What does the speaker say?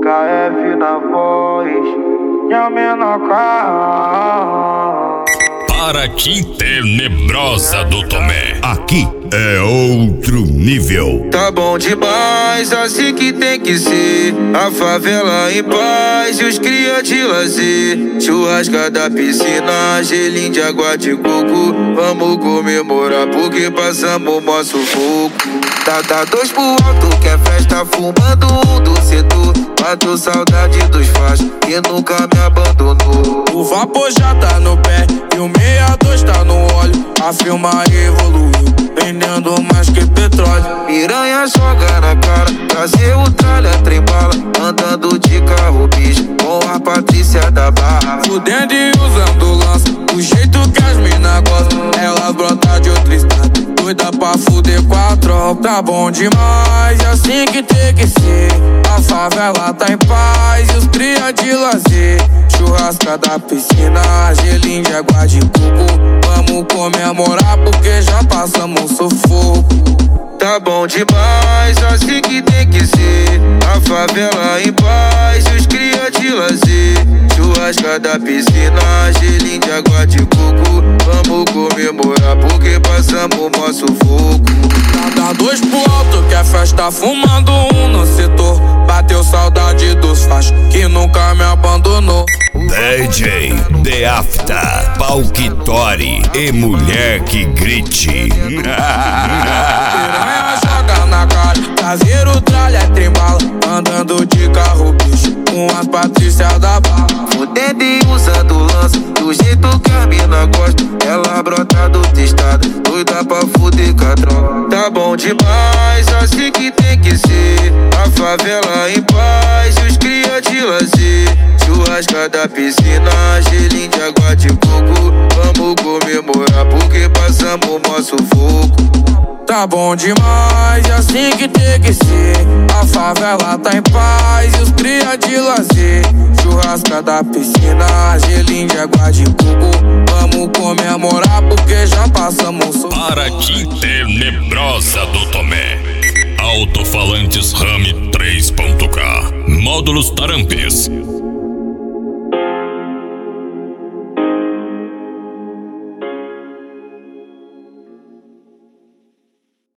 KF na voz, minha menor. Paraty Tenebrosa do Tomé. Aqui é outro nível. Tá bom demais, assim que tem que ser. A favela em paz e os cria de lazer. Churrasca da piscina, gelinho de água de coco. Vamos comemorar porque passamos nosso fogo. Tá dois pro alto que é festa, fumando um do setor. Matou saudade dos fachos que nunca me abandonou. O vapor já tá no pé e o 62 tá no óleo. A firma evoluiu, vendendo mais que petróleo. Piranha joga na cara, trazer o tralha trembala. Andando de carro bicho, com a Patrícia da Barra. Fudendo e usando lança, do jeito que as mina gostam. Elas brotam de outro estado, doida pra fuder com a tropa. Tá bom demais, é assim que tem que ser. A favela tá em paz e os cria de lazer. Churrasca da piscina, gelinho de água de coco. Vamos comemorar porque já passamos sufoco. Tá bom demais, assim que tem que ser. A favela em paz e os cria de lazer. Churrasca da piscina, gelinho de água de coco. Vamos comemorar porque passamos nosso fogo. Dá dois pro alto que a festa, fumando um no setor. Bateu saudade dos fachos que nunca me abandonou. DJ The Afta, Palquitori e mulher que grite. Piranha joga na cara, caseiro tralha trembala. Andando de carro bicho, com as Patrícia da Barra. Fudendo e usando lança, do jeito que a mina gosta. Ela brota do testado, doida pra fuder com a tropa. Tá bom demais, assim que tem que ser. A favela em paz e os cria de lazer. Churrasca da piscina, gelinho de água de coco. Vamos comemorar porque passamos nosso fogo. Tá bom demais, é assim que tem que ser. A favela tá em paz e os cria de lazer. Churrasca da piscina, gelinho de água de coco. Vamos comemorar porque já passamos sufoco. Paraty Tenebrosa do Tomé. Alto-falantes RAM 3.K. Módulos Tarampes.